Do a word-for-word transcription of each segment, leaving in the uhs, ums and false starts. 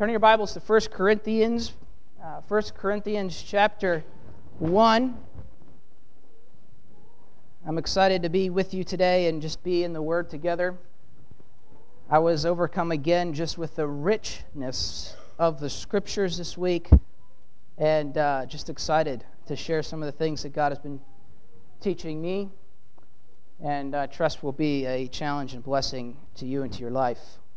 Turn your Bibles to First Corinthians, uh, First Corinthians chapter one. I'm excited to be with you today and just be in the Word together. I was overcome again just with the richness of the Scriptures this week, and uh, just excited to share some of the things that God has been teaching me, and I uh, trust will be a challenge and blessing to you and to your life.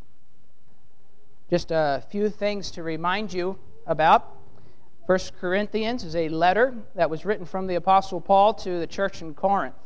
Just a few things to remind you about. First Corinthians is a letter that was written from the Apostle Paul to the church in Corinth.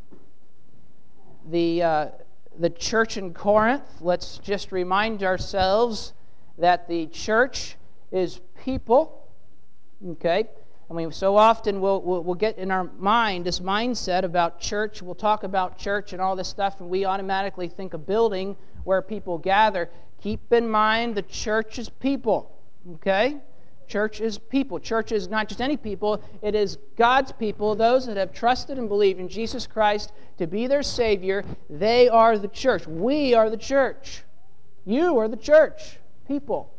The, uh, the church in Corinth, let's just remind ourselves that the church is people, okay? I mean, so often we'll, we'll, we'll get in our mind this mindset about church. We'll talk about church and all this stuff, and we automatically think a building where people gather. Keep in mind the church is people, okay? Church is people. Church is not just any people. It is God's people, those that have trusted and believed in Jesus Christ to be their Savior. They are the church. We are the church. You are the church, people.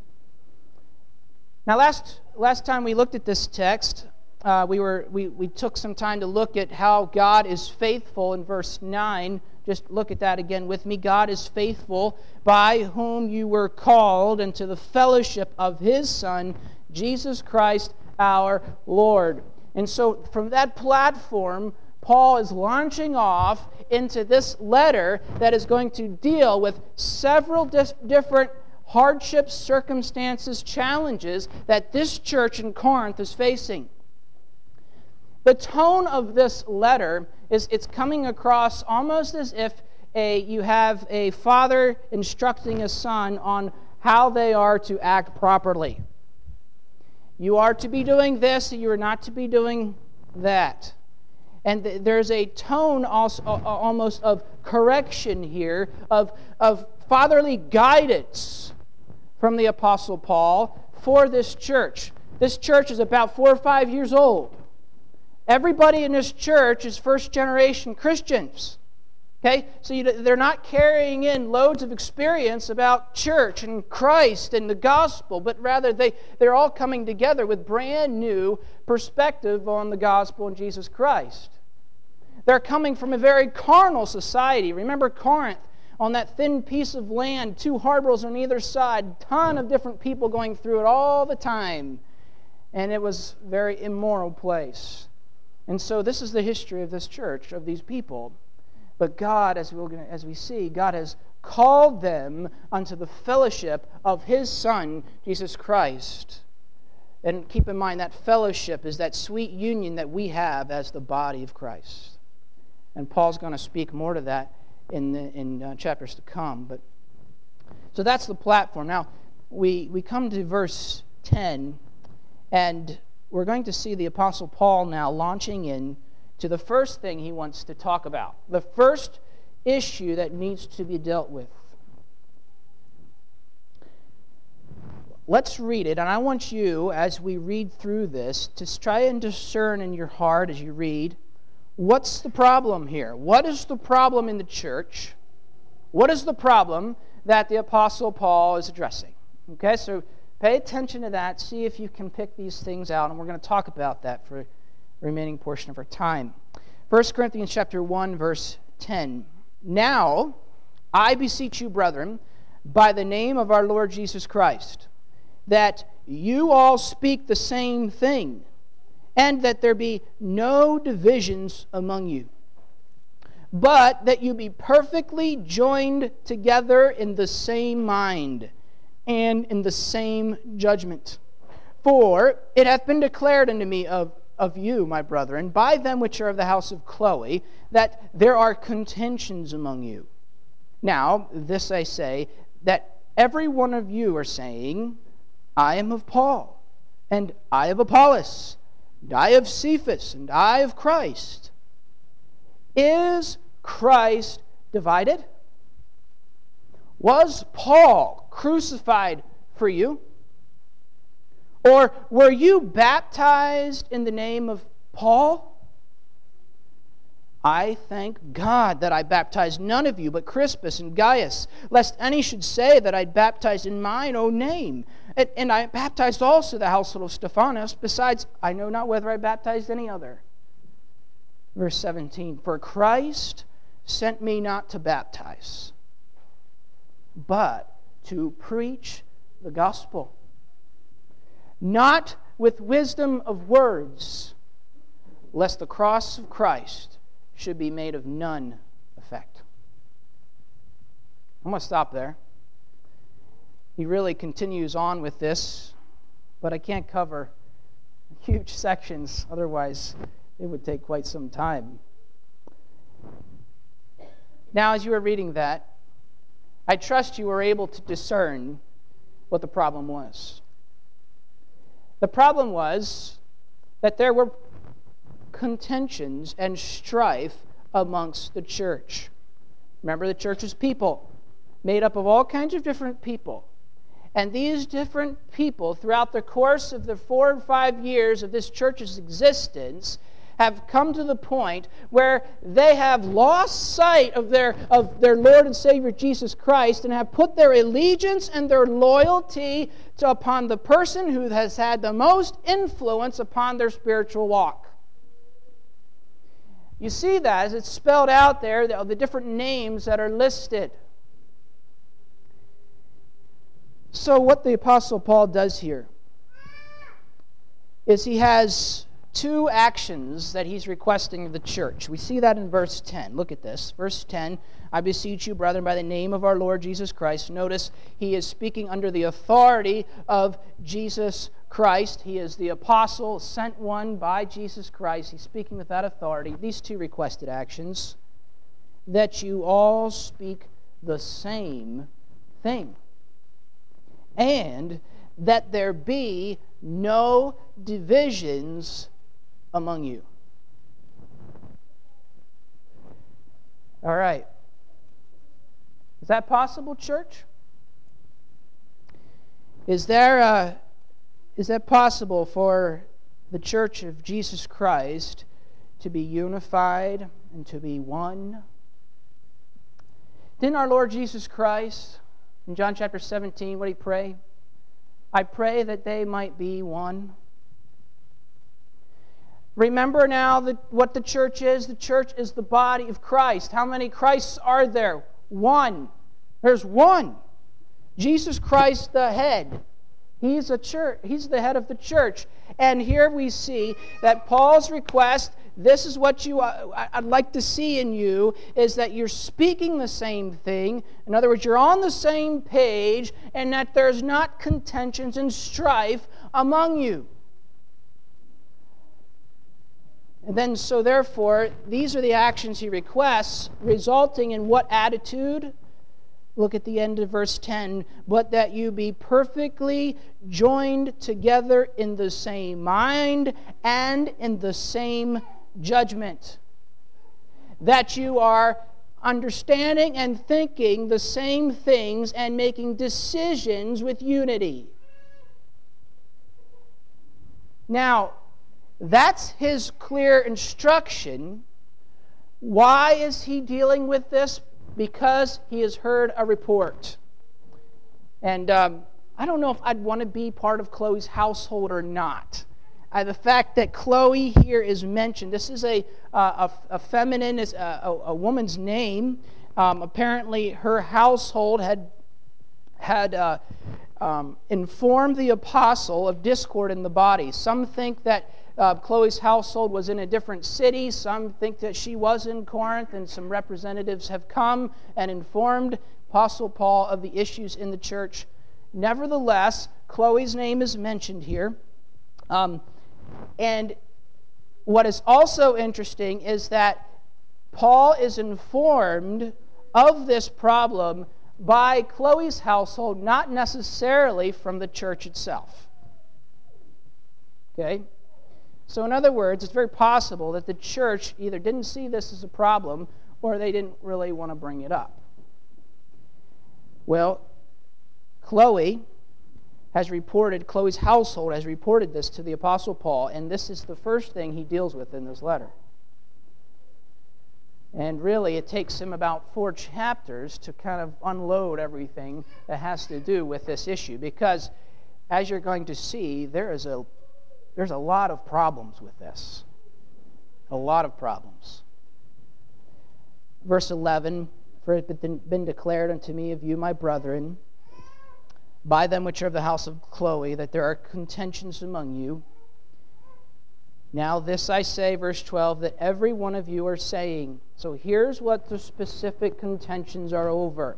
Now, last last time we looked at this text, uh, we were we, we took some time to look at how God is faithful in verse nine. Just look at that again with me. God is faithful, by whom you were called into the fellowship of His Son, Jesus Christ our Lord. And so from that platform, Paul is launching off into this letter that is going to deal with several dis- different hardships, circumstances, challenges that this church in Corinth is facing. The tone of this letter is it's coming across almost as if a you have a father instructing a son on how they are to act properly. You are to be doing this, you are not to be doing that. And th- there's a tone also, uh, almost of correction here, of, of fatherly guidance from the Apostle Paul for this church. This church is about four or five years old. Everybody in this church is first-generation Christians. Okay? So you, they're not carrying in loads of experience about church and Christ and the gospel, but rather they, they're all coming together with brand new perspective on the gospel and Jesus Christ. They're coming from a very carnal society. Remember Corinth, on that thin piece of land, two harbors on either side, ton of different people going through it all the time. And it was a very immoral place. And so this is the history of this church, of these people. But God, as, we're gonna, as we see, God has called them unto the fellowship of His Son, Jesus Christ. And keep in mind, that fellowship is that sweet union that we have as the body of Christ. And Paul's going to speak more to that in, the, in uh, chapters to come. But so that's the platform. Now, we, we come to verse ten, and we're going to see the Apostle Paul now launching in to the first thing he wants to talk about, the first issue that needs to be dealt with. Let's read it, and I want you, as we read through this, to try and discern in your heart as you read, what's the problem here? What is the problem in the church? What is the problem that the Apostle Paul is addressing? Okay, so pay attention to that. See if you can pick these things out, and we're going to talk about that for the remaining portion of our time. First Corinthians chapter one, verse ten. Now, I beseech you, brethren, by the name of our Lord Jesus Christ, that you all speak the same thing, and that there be no divisions among you, but that you be perfectly joined together in the same mind, and in the same judgment. For it hath been declared unto me of, of you, my brethren, by them which are of the house of Chloe, that there are contentions among you. Now, this I say, that every one of you are saying, I am of Paul, and I of Apollos, and I of Cephas, and I of Christ. Is Christ divided? Was Paul crucified for you? Or were you baptized in the name of Paul? I thank God that I baptized none of you but Crispus and Gaius, lest any should say that I baptized in mine own name. And, and I baptized also the household of Stephanas. Besides, I know not whether I baptized any other. Verse seventeen, for Christ sent me not to baptize, but to preach the gospel, not with wisdom of words, lest the cross of Christ should be made of none effect. I'm going to stop there. He really continues on with this, but I can't cover huge sections, otherwise it would take quite some time. Now, as you were reading that, I trust you were able to discern what the problem was. The problem was that there were contentions and strife amongst the church. Remember, the church is people, made up of all kinds of different people. And these different people, throughout the course of the four or five years of this church's existence, have come to the point where they have lost sight of their, of their Lord and Savior Jesus Christ and have put their allegiance and their loyalty to, upon the person who has had the most influence upon their spiritual walk. You see that as it's spelled out there, the, the different names that are listed. So what the Apostle Paul does here is he has two actions that he's requesting of the church. We see that in verse ten. Look at this. Verse ten, I beseech you, brethren, by the name of our Lord Jesus Christ. Notice he is speaking under the authority of Jesus Christ. He is the apostle, sent one by Jesus Christ. He's speaking with that authority. These two requested actions, that you all speak the same thing, and that there be no divisions among you. All right. Is that possible, church? Is there a, is that possible for the church of Jesus Christ to be unified and to be one? Didn't our Lord Jesus Christ, in John chapter seventeen, what did he pray? I pray that they might be one. Remember now that what the church is. The church is the body of Christ. How many Christs are there? One. There's one. Jesus Christ the head. He's a church. He's the head of the church. And here we see that Paul's request, this is what you uh, I'd like to see in you, is that you're speaking the same thing. In other words, you're on the same page, and that there's not contentions and strife among you. And then, so therefore, these are the actions he requests, resulting in what attitude? Look at the end of verse ten. But that you be perfectly joined together in the same mind and in the same judgment. That you are understanding and thinking the same things and making decisions with unity. Now, that's his clear instruction. Why is he dealing with this? Because he has heard a report. And um, I don't know if I'd want to be part of Chloe's household or not. Uh, the fact that Chloe here is mentioned, this is a, uh, a, a feminine, is a, a, a woman's name. Um, apparently her household had, had uh, um, informed the apostle of discord in the body. Some think that Uh, Chloe's household was in a different city. Some think that she was in Corinth, and some representatives have come and informed Apostle Paul of the issues in the church. Nevertheless, Chloe's name is mentioned here. Um, and what is also interesting is that Paul is informed of this problem by Chloe's household, not necessarily from the church itself. Okay? So in other words, it's very possible that the church either didn't see this as a problem or they didn't really want to bring it up. Well, Chloe has reported, Chloe's household has reported this to the Apostle Paul, and this is the first thing he deals with in this letter. And really, it takes him about four chapters to kind of unload everything that has to do with this issue. Because, as you're going to see, there is a, there's a lot of problems with this. A lot of problems. Verse eleven, "For it hath been declared unto me of you, my brethren, by them which are of the house of Chloe, that there are contentions among you. Now this I say," verse twelve, "that every one of you are saying." So here's what the specific contentions are over.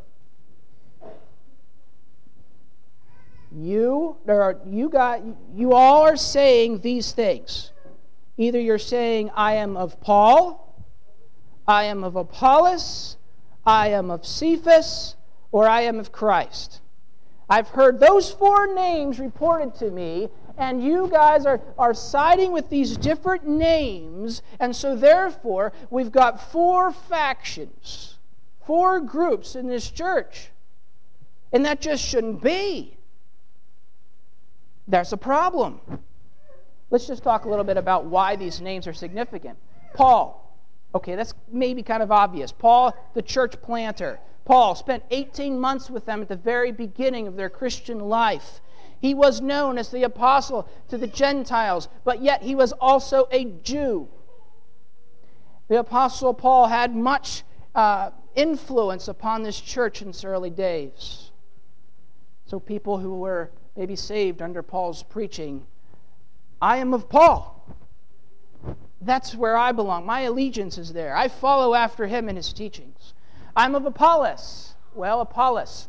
You, there are, you got, you all are saying these things. Either you're saying, "I am of Paul," "I am of Apollos," "I am of Cephas," or "I am of Christ." I've heard those four names reported to me, and you guys are, are siding with these different names, and so therefore we've got four factions, four groups in this church. And that just shouldn't be. There's a problem. Let's just talk a little bit about why these names are significant. Paul. Okay, that's maybe kind of obvious. Paul, the church planter. Paul spent eighteen months with them at the very beginning of their Christian life. He was known as the apostle to the Gentiles, but yet he was also a Jew. The apostle Paul had much uh, influence upon this church in its early days. So people who were maybe saved under Paul's preaching, "I am of Paul. That's where I belong. My allegiance is there. I follow after him in his teachings." "I'm of Apollos." Well, Apollos,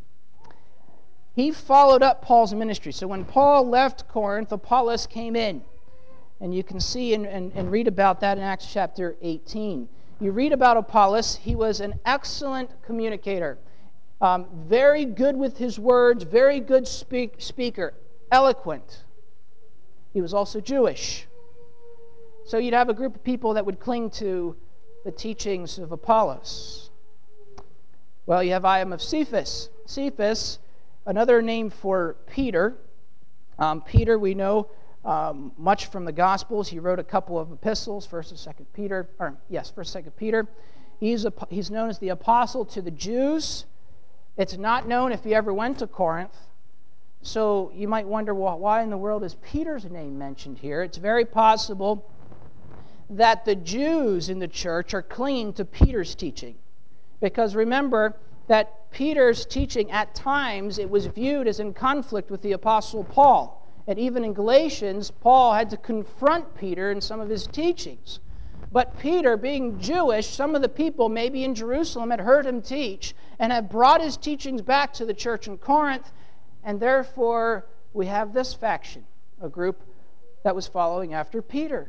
he followed up Paul's ministry. So when Paul left Corinth, Apollos came in. And you can see and, and, and read about that in Acts chapter eighteen. You read about Apollos. He was an excellent communicator. Um, very good with his words, very good speak, speaker, eloquent. He was also Jewish. So you'd have a group of people that would cling to the teachings of Apollos. Well, you have "I am of Cephas." Cephas, another name for Peter. Um, Peter, we know um, much from the Gospels. He wrote a couple of epistles, First and Second Peter. Or yes, First and Second Peter. He's a, he's known as the apostle to the Jews. It's not known if he ever went to Corinth. So you might wonder, well, why in the world is Peter's name mentioned here? It's very possible that the Jews in the church are clinging to Peter's teaching. Because remember that Peter's teaching, at times, it was viewed as in conflict with the Apostle Paul. And even in Galatians, Paul had to confront Peter in some of his teachings. But Peter, being Jewish, some of the people maybe in Jerusalem had heard him teach and had brought his teachings back to the church in Corinth. And therefore, we have this faction, a group that was following after Peter.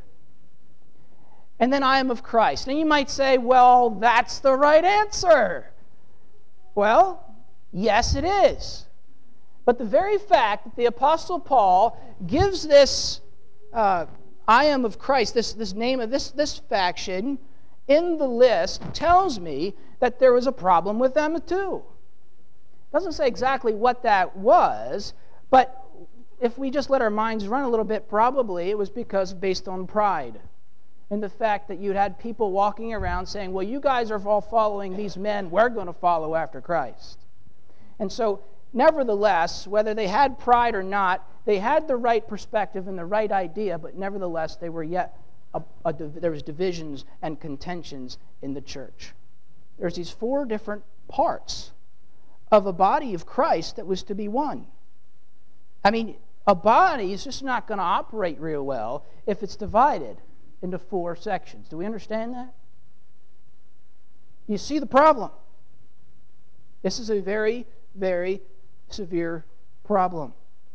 And then "I am of Christ." Now you might say, well, that's the right answer. Well, yes, it is. But the very fact that the Apostle Paul gives this uh, "I am of Christ," this, this name of this, this faction in the list, tells me that there was a problem with them too. It doesn't say exactly what that was, but if we just let our minds run a little bit, probably it was because based on pride. And the fact that you had people walking around saying, well, you guys are all following these men, we're going to follow after Christ. And so, nevertheless, whether they had pride or not, they had the right perspective and the right idea, but nevertheless, they were yet a, a, there was divisions and contentions in the church. There's these four different parts of a body of Christ that was to be one. I mean, a body is just not going to operate real well if it's divided into four sections. Do we understand that? You see the problem. This is a very, very severe problem.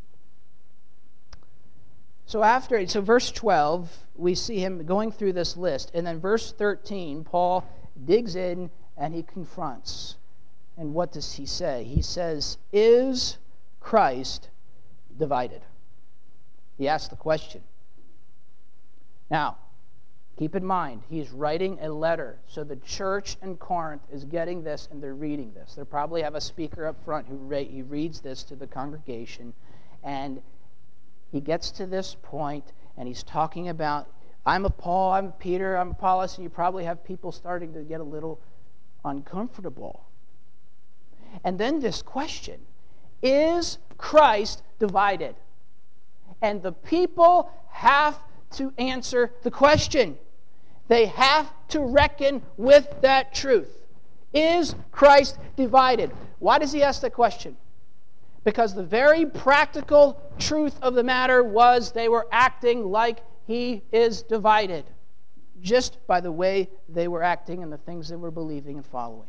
So after, so verse twelve, we see him going through this list. And then verse thirteen, Paul digs in and he confronts. And what does he say? He says, "Is Christ divided?" He asks the question. Now, keep in mind, he's writing a letter. So the church in Corinth is getting this and they're reading this. They probably have a speaker up front who re- he reads this to the congregation. And he gets to this point and he's talking about I'm a Paul, I'm a Peter, I'm Apollos, and you probably have people starting to get a little uncomfortable. And then this question, is Christ divided? And the people have to answer the question. They have to reckon with that truth. Is Christ divided? Why does he ask that question? Because the very practical truth of the matter was they were acting like he is divided, just by the way they were acting and the things they were believing and following.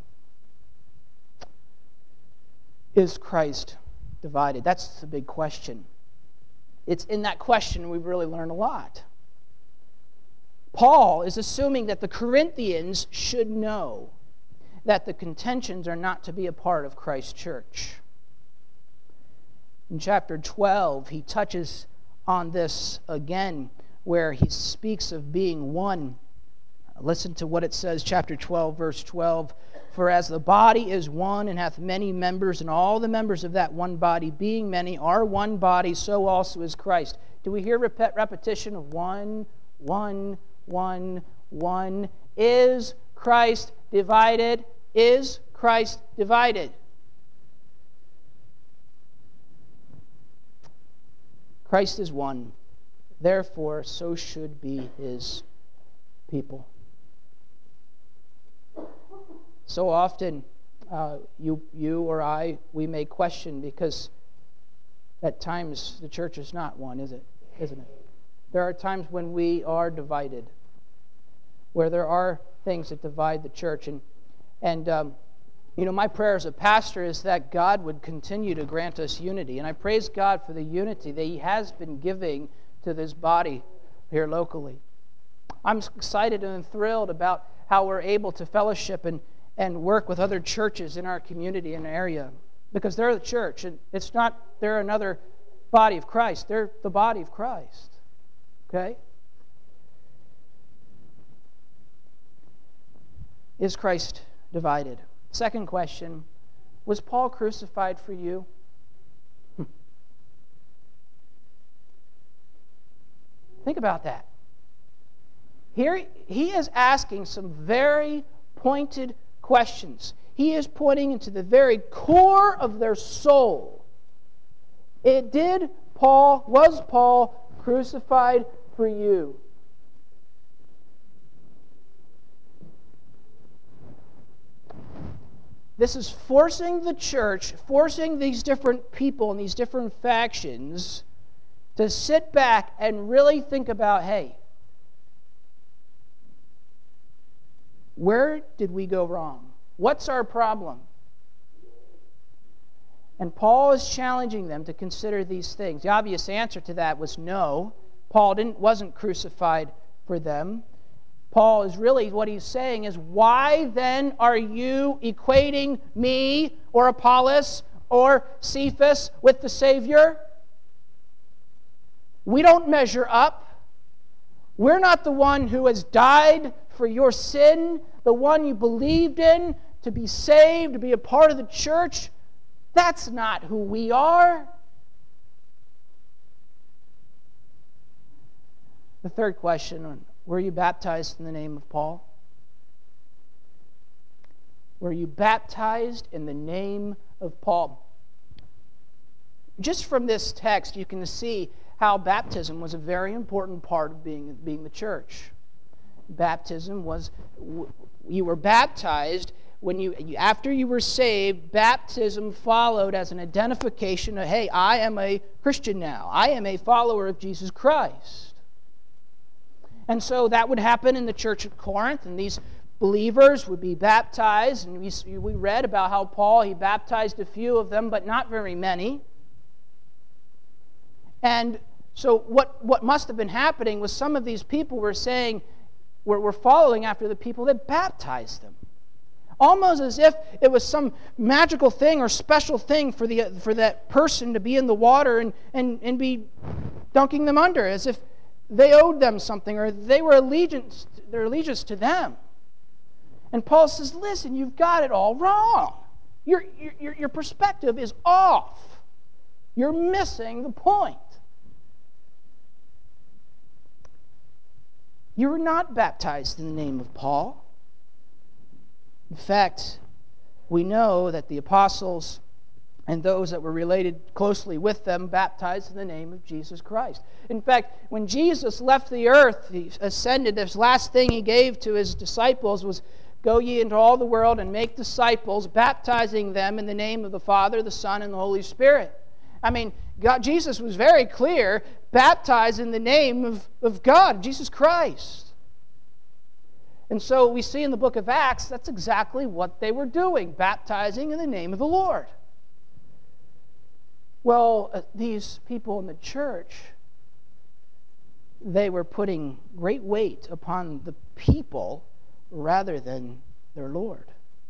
Is Christ divided? That's the big question. It's in that question we really learn a lot. Paul is assuming that the Corinthians should know that the contentions are not to be a part of Christ's church. In chapter twelve, he touches on this again, where he speaks of being one. Listen to what it says, chapter twelve, verse twelve. For as the body is one and hath many members, and all the members of that one body, being many, are one body, so also is Christ. Do we hear rep- repetition of one, one, one, one? Is Christ divided? Is Christ divided? Christ is one. Therefore, so should be his people. So often, uh, you, you or I, we may question because at times the church is not one, is it? Isn't it? There are times when we are divided, where there are things that divide the church. And, and um, you know, my prayer as a pastor is that God would continue to grant us unity. And I praise God for the unity that he has been giving to this body here locally. I'm excited and thrilled about how we're able to fellowship and, and work with other churches in our community and area. Because they're the church, and it's not, they're another body of Christ. They're the body of Christ. Okay? Is Christ divided? Second question, was Paul crucified for you? Hmm. Think about that. Here he is asking some very pointed questions. He is pointing into the very core of their soul. It did Paul, was Paul crucified for you? This is forcing the church, forcing these different people and these different factions to sit back and really think about, hey, where did we go wrong? What's our problem? And Paul is challenging them to consider these things. The obvious answer to that was no. Paul didn't, wasn't crucified for them. Paul is really, what he's saying is, why then are you equating me or Apollos or Cephas with the Savior? We don't measure up. We're not the one who has died for your sin, the one you believed in to be saved, to be a part of the church. That's not who we are. The third question, were you baptized in the name of Paul? Were you baptized in the name of Paul? Just from this text, you can see how baptism was a very important part of being, being the church. Baptism was, you were baptized when you, after you were saved, baptism followed as an identification of, hey, I am a Christian now. I am a follower of Jesus Christ. And so that would happen in the church at Corinth, and these believers would be baptized. And we, we read about how Paul, he baptized a few of them, but not very many. And so what, what must have been happening was some of these people were saying, we're, we're following after the people that baptized them. Almost as if it was some magical thing or special thing for, the, for that person to be in the water and, and, and be dunking them under, as if they owed them something, or they were allegiance, their allegiance to them. And Paul says, listen, you've got it all wrong. Your, your, your perspective is off. You're missing the point. You were not baptized in the name of Paul. In fact, we know that the apostles and those that were related closely with them baptized in the name of Jesus Christ. In fact, when Jesus left the earth, he ascended, this last thing he gave to his disciples was, "Go ye into all the world and make disciples, baptizing them in the name of the Father, the Son, and the Holy Spirit." I mean, God, Jesus was very clear, baptize in the name of, of God, Jesus Christ. And so we see in the book of Acts, that's exactly what they were doing, baptizing in the name of the Lord. Well, uh, these people in the church, they were putting great weight upon the people rather than their Lord.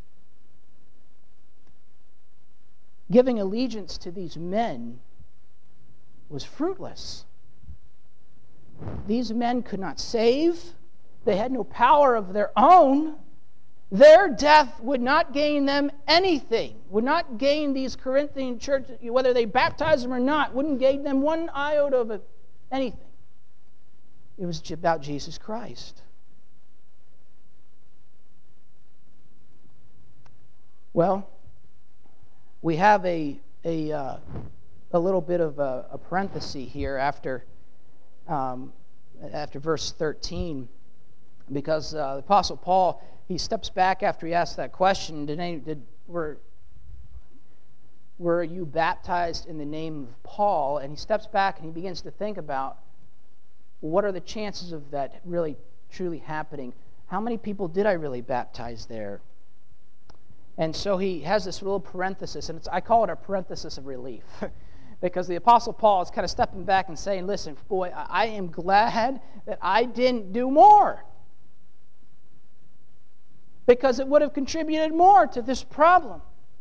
Giving allegiance to these men was fruitless. These men could not save. They had no power of their own. Their death would not gain them anything, would not gain these Corinthian churches, whether they baptized them or not, wouldn't gain them one iota of anything. It was about Jesus Christ. Well, we have a a, uh, a little bit of a, a parenthesis here after um, after verse thirteen, because uh, the Apostle Paul, he steps back after he asks that question. Did any, did were were you baptized in the name of Paul? And he steps back and he begins to think about, what are the chances of that really truly happening? How many people did I really baptize there? And so he has this little parenthesis, and it's, I call it a parenthesis of relief, because the Apostle Paul is kind of stepping back and saying, listen, boy, I am glad that I didn't do more, because it would have contributed more to this problem.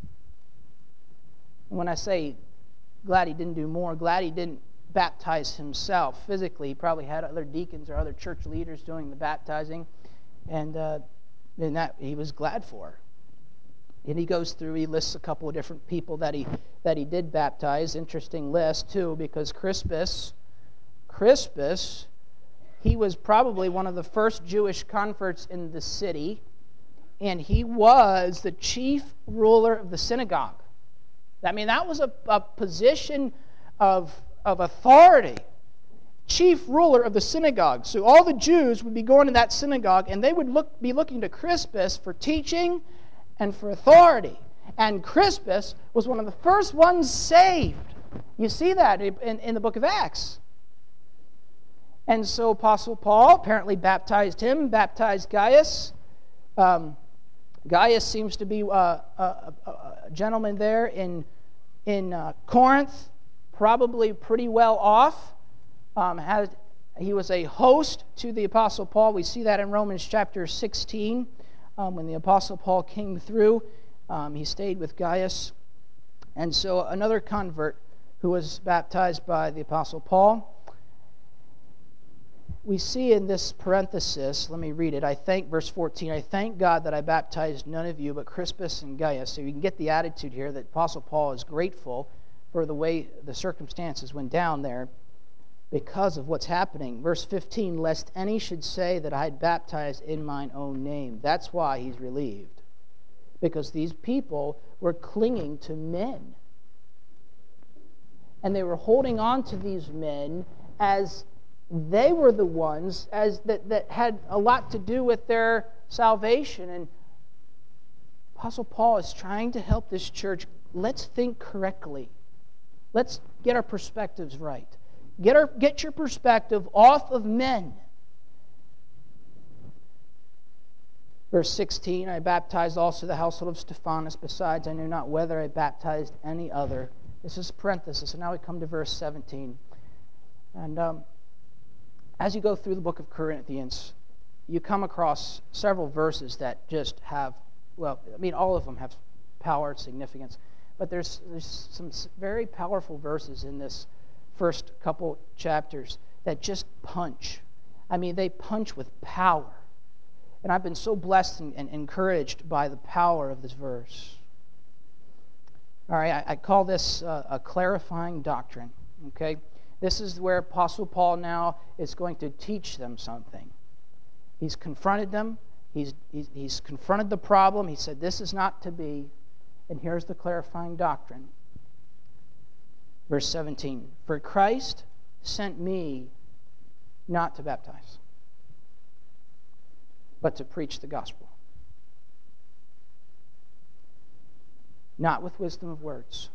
And when I say glad he didn't do more, glad he didn't baptize himself physically. He probably had other deacons or other church leaders doing the baptizing, and, uh, and that he was glad for. And he goes through, he lists a couple of different people that he that he did baptize. Interesting list, too, because Crispus, Crispus, he was probably one of the first Jewish converts in the city, and he was the chief ruler of the synagogue. I mean, that was a, a position of, of authority. Chief ruler of the synagogue. So all the Jews would be going to that synagogue, and they would look be looking to Crispus for teaching and for authority. And Crispus was one of the first ones saved. You see that in, in the book of Acts. And so Apostle Paul apparently baptized him, baptized Gaius. Um, Gaius seems to be a, a, a, a gentleman there in, in uh, Corinth, probably pretty well off. Um, had, he was a host to the Apostle Paul. We see that in Romans chapter sixteen. Um, when the Apostle Paul came through, um, he stayed with Gaius. And so another convert who was baptized by the Apostle Paul. We see in this parenthesis, let me read it. I thank, verse fourteen, I thank God that I baptized none of you but Crispus and Gaius. So you can get the attitude here that Apostle Paul is grateful for the way the circumstances went down there because of what's happening. Verse fifteen, lest any should say that I had baptized in mine own name. That's why he's relieved. Because these people were clinging to men. And they were holding on to these men as they were the ones as that, that had a lot to do with their salvation. And Apostle Paul is trying to help this church. Let's think correctly. Let's get our perspectives right. Get, our, get your perspective off of men. Verse sixteen, I baptized also the household of Stephanas. Besides, I knew not whether I baptized any other. This is parenthesis. And now we come to verse seventeen. And um, as you go through the book of Corinthians, you come across several verses that just have, well, I mean, all of them have power, significance. But there's, there's some very powerful verses in this first couple chapters that just punch. I mean, they punch with power. And I've been so blessed and, and encouraged by the power of this verse. All right, I, I call this uh, a clarifying doctrine. Okay, this is where Apostle Paul now is going to teach them something. He's confronted them. He's, he's, he's confronted the problem. He said, this is not to be. And here's the clarifying doctrine. Verse seventeen, for Christ sent me not to baptize, but to preach the gospel. Not with wisdom of words,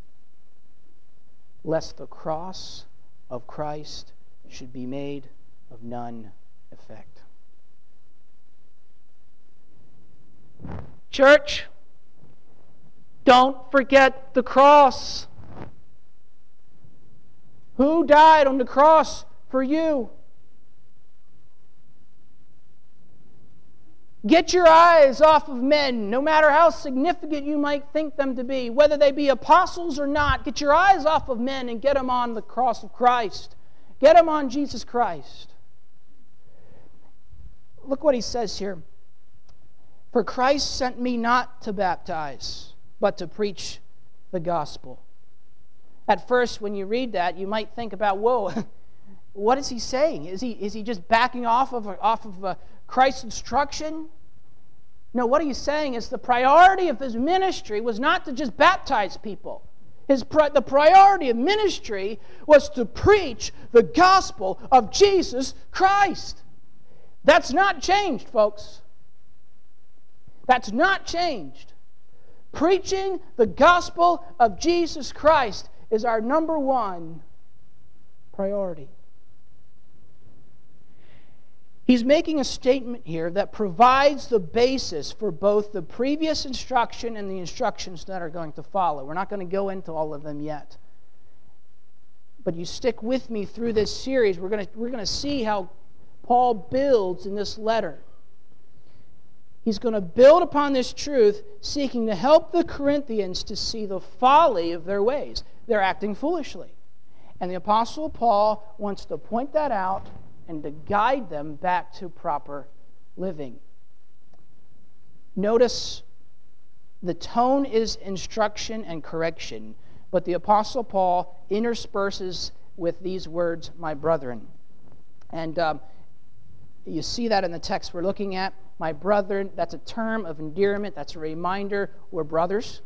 lest the cross of Christ should be made of none effect. Church, don't forget the cross. Who died on the cross for you? Get your eyes off of men, no matter how significant you might think them to be, whether they be apostles or not. Get your eyes off of men and get them on the cross of Christ. Get them on Jesus Christ. Look what he says here. For Christ sent me not to baptize, but to preach the gospel. At first, when you read that, you might think about, whoa, what is he saying? Is he, is he just backing off of, off of uh, Christ's instruction? No, what he's saying is the priority of his ministry was not to just baptize people. His pri- the priority of ministry was to preach the gospel of Jesus Christ. That's not changed, folks. That's not changed. Preaching the gospel of Jesus Christ is our number one priority. He's making a statement here that provides the basis for both the previous instruction and the instructions that are going to follow. We're not going to go into all of them yet. But you stick with me through this series. We're going to, we're going to see how Paul builds in this letter. He's going to build upon this truth, seeking to help the Corinthians to see the folly of their ways. They're acting foolishly. And the Apostle Paul wants to point that out and to guide them back to proper living. Notice the tone is instruction and correction, but the Apostle Paul intersperses with these words, my brethren. And um, you see that in the text we're looking at. My brethren, that's a term of endearment. That's a reminder we're brothers.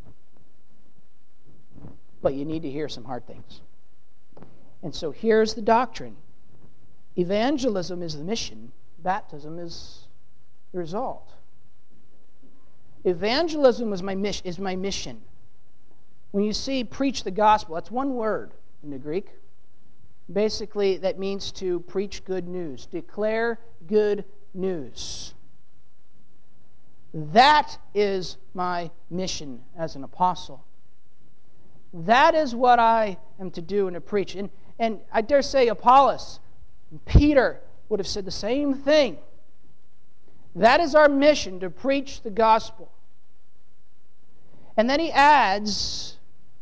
But you need to hear some hard things. And so here's the doctrine. Evangelism is the mission. Baptism is the result. Evangelism is my mission. Is my mission. When you see preach the gospel, that's one word in the Greek. Basically, that means to preach good news. Declare good news. That is my mission as an apostle. That is what I am to do and to preach. And, and I dare say Apollos, Peter would have said the same thing. That is our mission, to preach the gospel. And then he adds,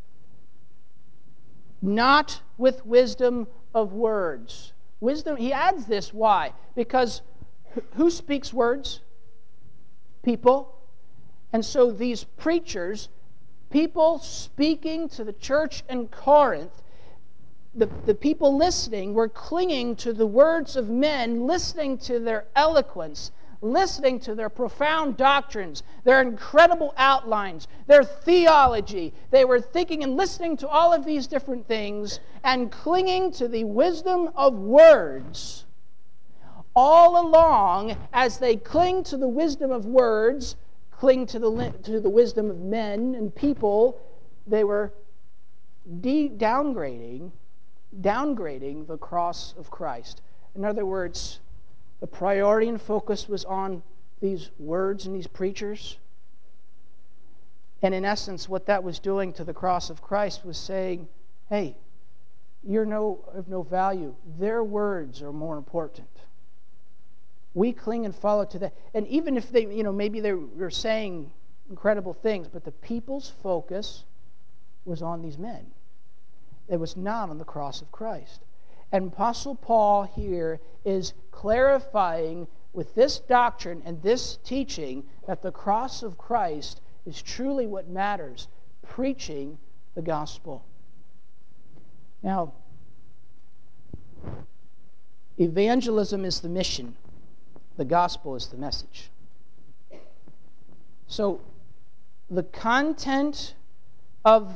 not with wisdom of words. Wisdom, he adds this, why? Because who speaks words? People. And so these preachers, people speaking to the church in Corinth, the, the people listening were clinging to the words of men, listening to their eloquence, listening to their profound doctrines, their incredible outlines, their theology. They were thinking and listening to all of these different things and clinging to the wisdom of words. All along, as they cling to the wisdom of words, cling to the, to the wisdom of men and people, they were de- downgrading, downgrading the cross of Christ. In other words, the priority and focus was on these words and these preachers. And in essence, what that was doing to the cross of Christ was saying, hey, you're no, of no value. Their words are more important. We cling and follow to that. And even if they, you know, maybe they were saying incredible things, but the people's focus was on these men. It was not on the cross of Christ. And Apostle Paul here is clarifying with this doctrine and this teaching that the cross of Christ is truly what matters, preaching the gospel. Now, evangelism is the mission. The gospel is the message. So, the content of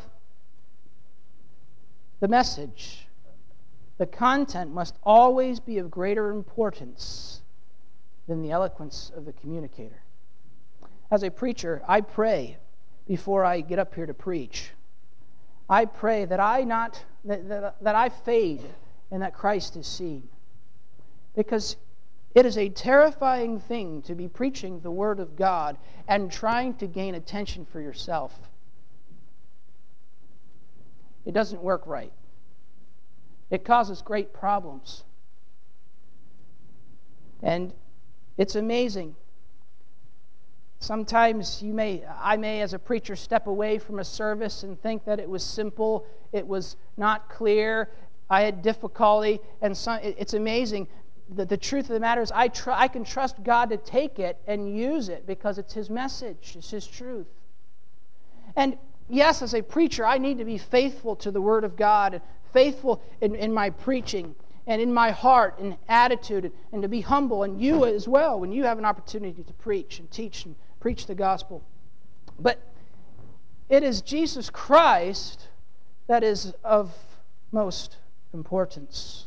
the message, the content must always be of greater importance than the eloquence of the communicator. As a preacher, I pray before I get up here to preach. I pray that I not that, that, that I fade and that Christ is seen. Because it is a terrifying thing to be preaching the Word of God and trying to gain attention for yourself. It doesn't work right. It causes great problems. And it's amazing. Sometimes you may, I may as a preacher step away from a service and think that it was simple, it was not clear, I had difficulty, and some, it's amazing. The, the truth of the matter is I, tr- I can trust God to take it and use it because it's His message, it's His truth. And yes, as a preacher, I need to be faithful to the Word of God, and faithful in, in my preaching, and in my heart and attitude, and, and to be humble, and you as well, when you have an opportunity to preach and teach and preach the gospel. But it is Jesus Christ that is of most importance.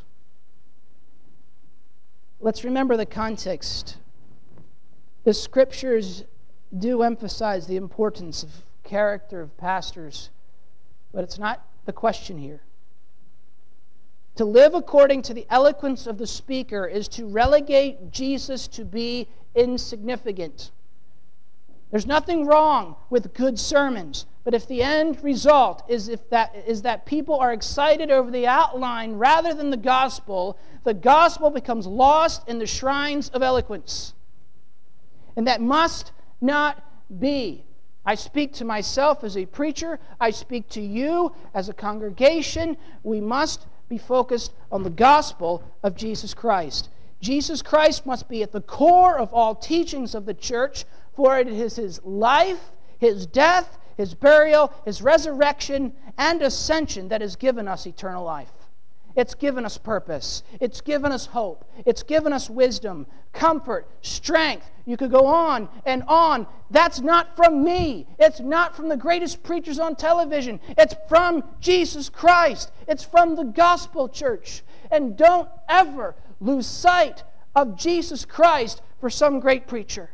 Let's remember the context. The Scriptures do emphasize the importance of character of pastors, but it's not the question here. To live according to the eloquence of the speaker is to relegate Jesus to be insignificant. There's nothing wrong with good sermons, but if the end result is if that is that people are excited over the outline rather than the gospel, the gospel becomes lost in the shrines of eloquence. And that must not be. I speak to myself as a preacher. I speak to you as a congregation. We must be focused on the gospel of Jesus Christ. Jesus Christ must be at the core of all teachings of the church, for it is His life, His death, His burial, His resurrection, and ascension that has given us eternal life. It's given us purpose. It's given us hope. It's given us wisdom, comfort, strength. You could go on and on. That's not from me. It's not from the greatest preachers on television. It's from Jesus Christ. It's from the gospel, church. And don't ever lose sight of Jesus Christ for some great preacher.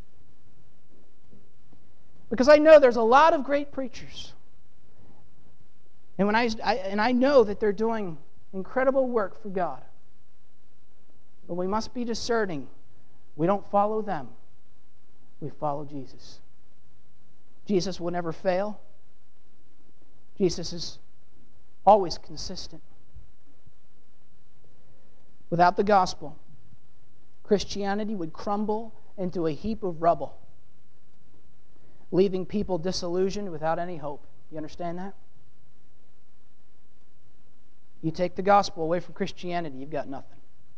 Because I know there's a lot of great preachers. And when I, I and I know that they're doing incredible work for God. But we must be discerning. We don't follow them. We follow Jesus. Jesus will never fail. Jesus is always consistent. Without the gospel, Christianity would crumble into a heap of rubble, leaving people disillusioned without any hope. You understand that? You take the gospel away from Christianity, you've got nothing.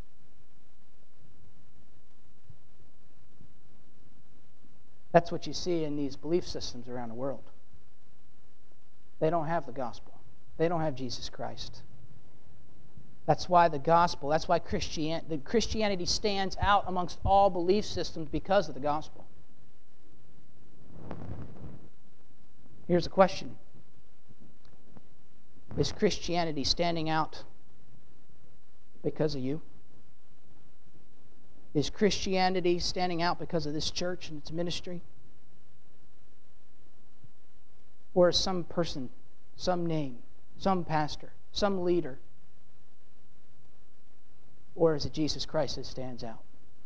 That's what you see in these belief systems around the world. They don't have the gospel. They don't have Jesus Christ. That's why the gospel, that's why Christian, the Christianity stands out amongst all belief systems because of the gospel. Here's a question. Is Christianity standing out because of you? Is Christianity standing out because of this church and its ministry? Or is some person, some name, some pastor, some leader? Or is it Jesus Christ that stands out?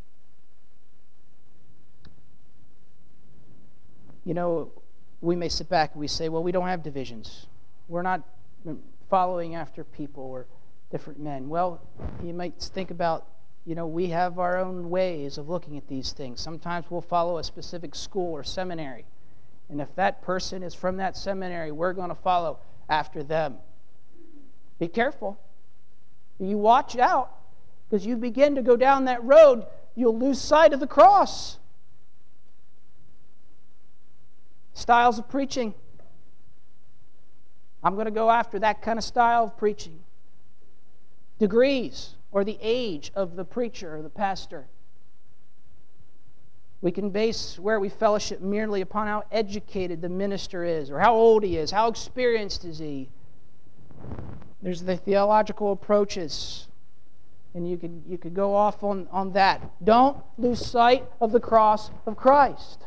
You know, we may sit back and we say, well, we don't have divisions. We're not following after people or different men. Well, you might think about, you know, we have our own ways of looking at these things. Sometimes we'll follow a specific school or seminary. And if that person is from that seminary, we're going to follow after them. Be careful. You watch out, because you begin to go down that road, you'll lose sight of the cross. Styles of preaching. I'm going to go after that kind of style of preaching. Degrees, or the age of the preacher or the pastor. We can base where we fellowship merely upon how educated the minister is, or how old he is, how experienced is he. There's the theological approaches, and you could, you could go off on, on that. Don't lose sight of the cross of Christ.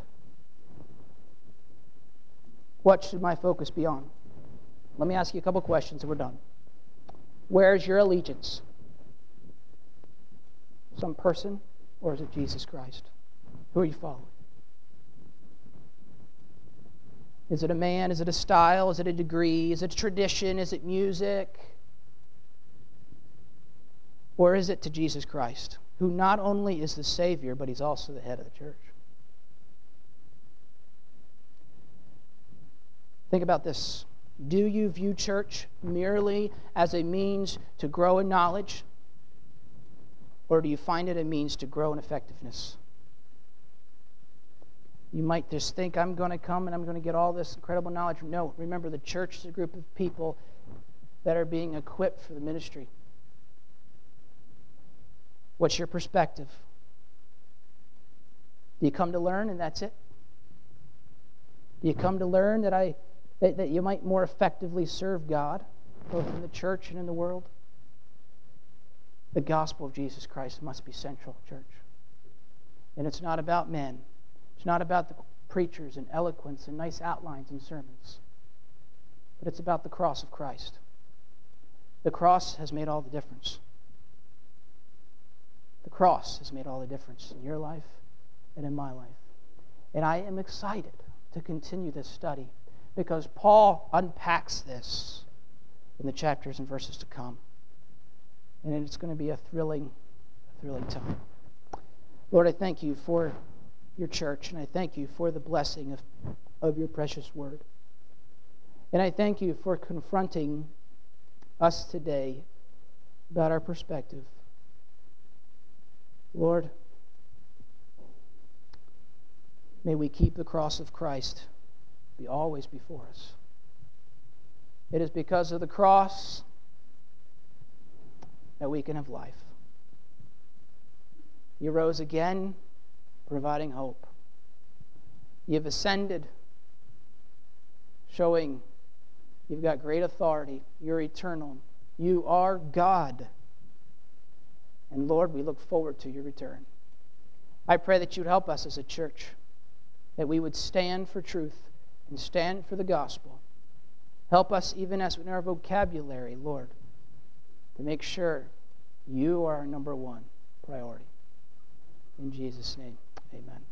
What should my focus be on? Let me ask you a couple questions and we're done. Where is your allegiance? Some person, or is it Jesus Christ? Who are you following? Is it a man? Is it a style? Is it a degree? Is it a tradition? Is it music? Or is it to Jesus Christ, who not only is the Savior, but He's also the head of the church? Think about this. Do you view church merely as a means to grow in knowledge? Or do you find it a means to grow in effectiveness? You might just think, I'm going to come and I'm going to get all this incredible knowledge. No, remember, the church is a group of people that are being equipped for the ministry. What's your perspective? Do you come to learn and that's it? Do you come to learn that I that, that you might more effectively serve God, both in the church and in the world? The gospel of Jesus Christ must be central, church. And it's not about men. It's not about the preachers and eloquence and nice outlines and sermons. But it's about the cross of Christ. The cross has made all the difference. The cross has made all the difference in your life and in my life. And I am excited to continue this study because Paul unpacks this in the chapters and verses to come. And it's going to be a thrilling, thrilling time. Lord, I thank you for your church, and I thank you for the blessing of, of your precious word. And I thank you for confronting us today about our perspective. Lord, may we keep the cross of Christ be always before us. It is because of the cross that we can have life. You rose again, providing hope. You've ascended, showing you've got great authority. You're eternal. You are God. And Lord, we look forward to your return. I pray that you'd help us as a church, that we would stand for truth and stand for the gospel. Help us even as in our vocabulary, Lord, to make sure you are our number one priority. In Jesus' name, amen.